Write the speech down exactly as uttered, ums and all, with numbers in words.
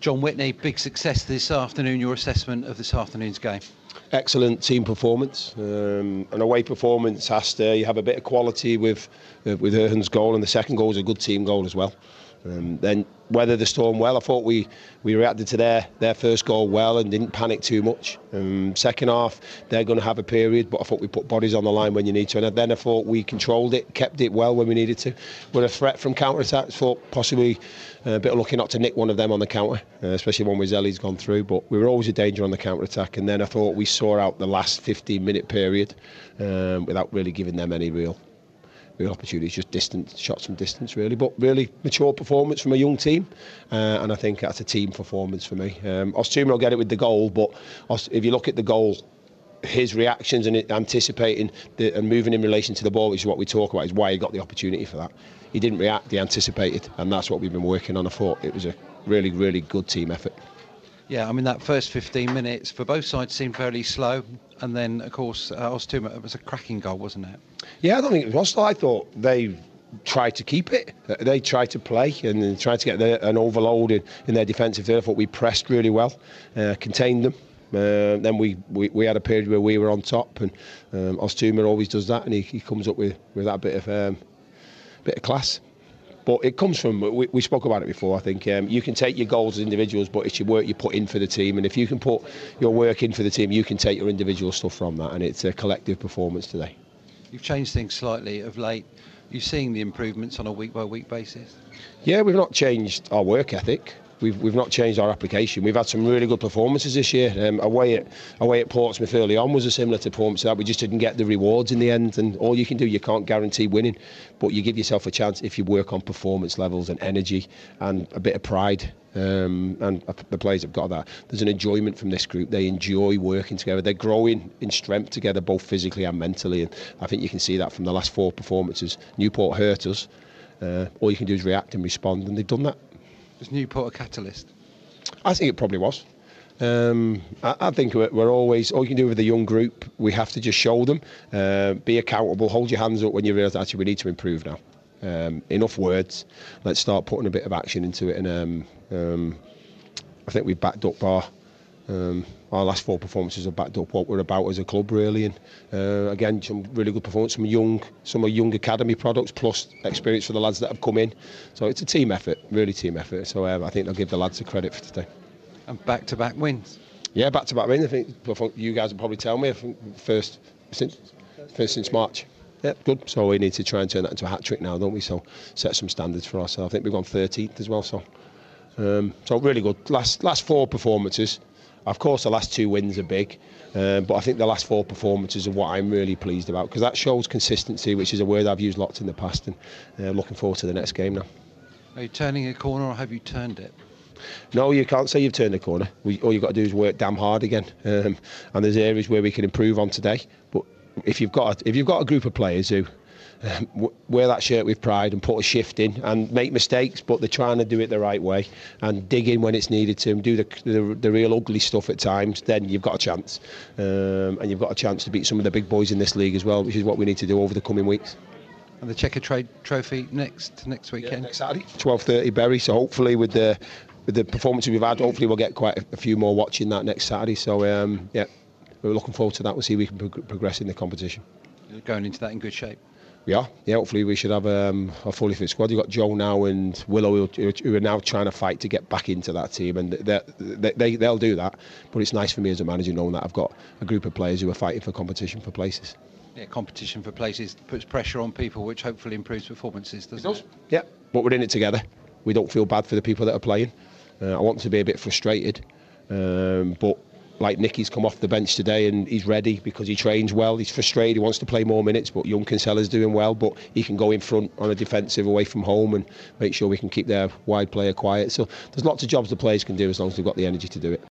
John Whitney, big success this afternoon. Your assessment of this afternoon's game? Excellent team performance. Um, an away performance has to you have a bit of quality with uh, with Erhan's goal, and the second goal was a good team goal as well. Um, then weathered the storm well. I thought we, we reacted to their, their first goal well and didn't panic too much. Um, second half, they're going to have a period, but I thought we put bodies on the line when you need to. And then I thought we controlled it, kept it well when we needed to. With a threat from counter-attacks, thought possibly a bit of lucky not to nick one of them on the counter, uh, especially one where Zelly's gone through. But we were always a danger on the counter-attack. And then I thought we saw out the last fifteen-minute period um, without really giving them any real real opportunities, just distance, shots from distance really, but really mature performance from a young team, uh, and I think that's a team performance for me. Um, Ostuma will get it with the goal, but if you look at the goal, his reactions and anticipating the, and moving in relation to the ball, which is what we talk about, is why he got the opportunity for that. He didn't react, he anticipated, and that's what we've been working on. I thought it was a really, really good team effort. Yeah, I mean, that first fifteen minutes for both sides seemed fairly slow, and then, of course, uh, Ostuma, it was a cracking goal, wasn't it? Yeah, I don't think it was slow. I thought they tried to keep it. They tried to play and tried to get the, an overload in, in their defensive third. I thought we pressed really well, uh, contained them. Uh, then we, we, we had a period where we were on top, and um, Ostuma always does that, and he, he comes up with, with that bit of um, bit of class. But it comes from, we, we spoke about it before, I think, um, you can take your goals as individuals, but it's your work you put in for the team. And if you can put your work in for the team, you can take your individual stuff from that. And it's a collective performance today. You've changed things slightly of late. You're seeing the improvements on a week-by-week basis? Yeah, we've not changed our work ethic. We've we've not changed our application. We've had some really good performances this year. Um, away at away at Portsmouth early on was a similar to performance to that. We just didn't get the rewards in the end. And all you can do, you can't guarantee winning, but you give yourself a chance if you work on performance levels and energy and a bit of pride. Um, and the players have got that. There's an enjoyment from this group. They enjoy working together. They're growing in strength together, both physically and mentally. And I think you can see that from the last four performances. Newport hurt us. Uh, all you can do is react and respond, and they've done that. Was Newport a catalyst? I think it probably was. Um, I, I think we're, we're always, all you can do with a young group, we have to just show them, uh, be accountable, hold your hands up when you realise actually we need to improve now. Um, enough words, let's start putting a bit of action into it. And um, um, I think we've backed up our um, our last four performances have backed up what we're about as a club really. And uh, again, some really good performance, some young, some are young academy products plus experience for the lads that have come in. So it's a team effort, really team effort. So uh, I think I'll give the lads the credit for today. And back-to-back wins. Yeah, back-to-back wins. I think, I think you guys will probably tell me. I think first since first since March. Yeah, good. So we need to try and turn that into a hat trick now, don't we? So set some standards for ourselves. I think we've gone thirteenth as well. So um, so really good. Last last four performances. Of course, the last two wins are big, uh, but I think the last four performances are what I'm really pleased about, because that shows consistency, which is a word I've used lots in the past, and uh, looking forward to the next game now. Are you turning a corner, or have you turned it? No, you can't say you've turned a corner. We, all you've got to do is work damn hard again, um, and there's areas where we can improve on today. But if you've got a, if you've got a group of players who Um, wear that shirt with pride and put a shift in and make mistakes, but they're trying to do it the right way and dig in when it's needed to and do the, the, the real ugly stuff at times, then you've got a chance. Um, and you've got a chance to beat some of the big boys in this league as well, which is what we need to do over the coming weeks. And the Checkatrade Trophy next next weekend? Yeah, next Saturday, twelve thirty Bury. So hopefully with the with the performances we've had, hopefully we'll get quite a, a few more watching that next Saturday. So um, yeah, we're looking forward to that. We'll see if we can pro- progress in the competition. You're going into that in good shape? Yeah, yeah. Hopefully we should have um, a fully fit squad. You've got Joe now and Willow who, who are now trying to fight to get back into that team, and they, they, they'll do that. But it's nice for me as a manager knowing that I've got a group of players who are fighting for competition for places. Yeah, competition for places puts pressure on people, which hopefully improves performances, doesn't it? Does. it? Yeah, but we're in it together. We don't feel bad for the people that are playing. Uh, I want them to be a bit frustrated, um, but like Nicky's come off the bench today and he's ready because he trains well. He's frustrated, he wants to play more minutes, but young Kinsella's doing well, but he can go in front on a defensive away from home and make sure we can keep their wide player quiet. So there's lots of jobs the players can do as long as they've got the energy to do it.